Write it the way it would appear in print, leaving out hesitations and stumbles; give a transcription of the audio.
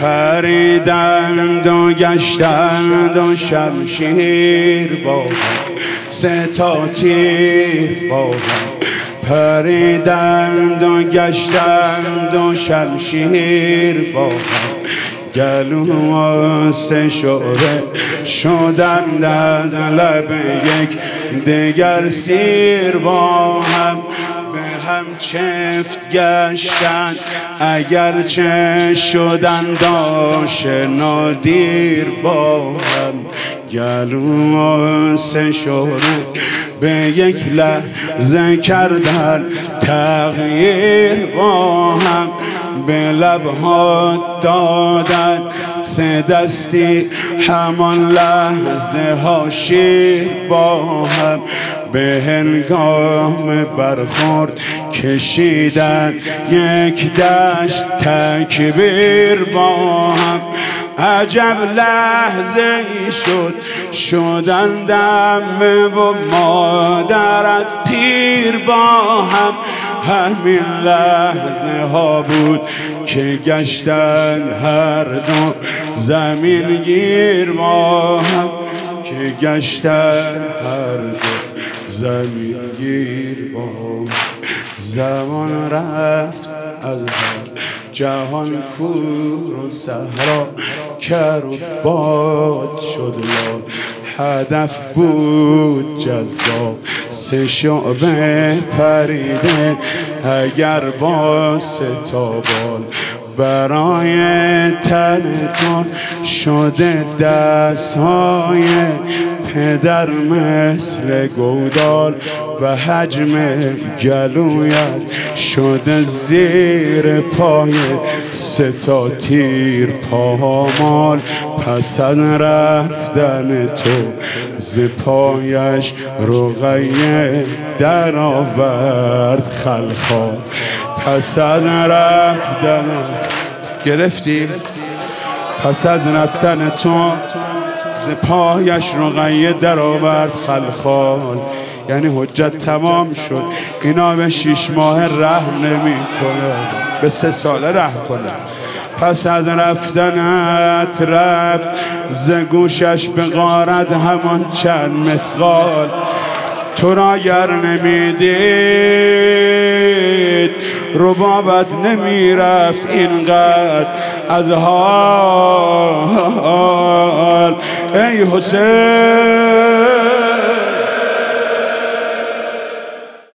پریدند و گشتند و شمشیر با هم، سه تا تیر با هم پریدند و گشتند و شمشیر با هم، گلو و سه شعبه شدند از لب یک دگر سیر با هم، به هم چفت گشتند اگرچه شدند آشنا دیر با هم، گلو و سه شعبه به یک لحظه کردن تغییر با هم، به لبها دادن سه دستی همان لحظه ها شیر با هم، به هنگام برخورد کشیدن یک دشت تکبیر با هم، عجب لحظه ای شدند عمه و مادرت پیر با هم، همین لحظه ها بود که گشتن هر دو زمین گیر با هم، که گشتن هر دو زمین گیر با هم. زمان رفت از هر جهان کور و صحرا کر و باد شد لال، هدف بود جذاب سه شعبه پریده اگر با سه تا بال، برای تن تو شده دستهای پدر مثل گودال و حجم گلویت شده زیر پای سه تا تیر پامال، پس از رفتن تو ز پایش رقیه در آورد خلخال، پس از رفتن گرفتی؟ پس از رفتن تو ز پایش رقیه در آورد خلخال، یعنی حجت تمام شد، اینا به 6 ماه رحم نمی کنن، به 3 ساله رحم کنن. پس از رفتنت رفت ز گوشش به غارت همان چند مسقال، تو را گر نمیدید ربابت نمیرفت اینقدر از حال، ای حسین